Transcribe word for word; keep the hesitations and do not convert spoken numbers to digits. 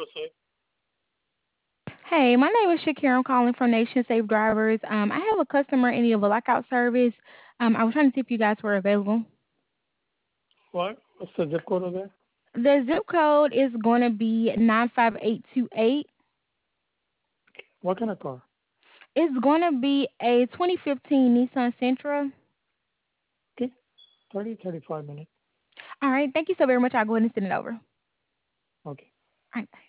Hey, my name is Shakira. I'm calling from Nation Safe Drivers. Um, I have a customer in need of a lockout service. Um, I was trying to see if you guys were available. What? What's the zip code of that? The zip code is going to be nine five eight two eight. What kind of car? It's going to be a twenty fifteen Nissan Sentra. Okay, thirty, thirty-five minutes. All right, thank you so very much. I'll go ahead and send it over. All Okay. right, bye.